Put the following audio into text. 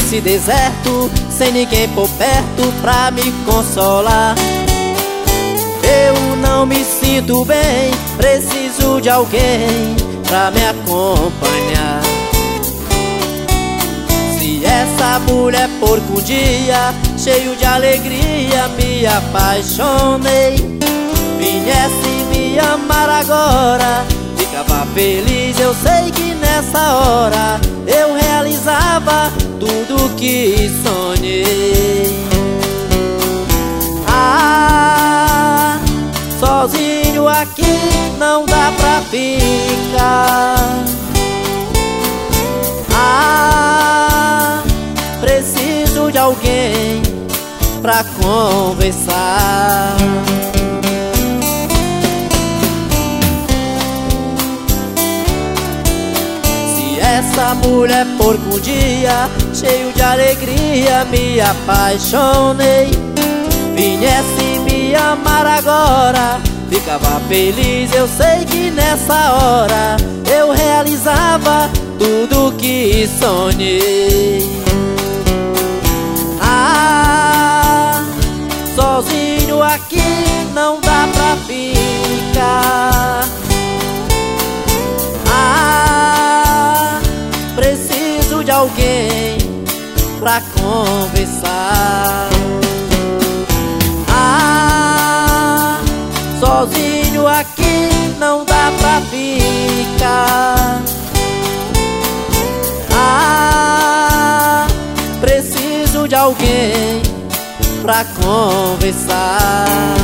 nesse deserto, sem ninguém por perto pra me consolar. Eu não me sinto bem, preciso de alguém pra me acompanhar. Se essa mulher porca um dia, cheio de alegria, me apaixonei, viesse me amar agora, ficava feliz. Eu sei que nessa hora eu realizava tudo que sonhei. Ah, sozinho aqui não dá pra ficar. Ah, preciso de alguém pra conversar. Se essa mulher porca um dia, cheio de alegria, me apaixonei, viesse me amar agora, ficava feliz. Eu sei que nessa hora eu realizava tudo que sonhei. Ah, sozinho aqui não dá pra ficar. Ah, preciso de alguém pra conversar. Ah, sozinho aqui não dá pra ficar. Ah, preciso de alguém pra conversar.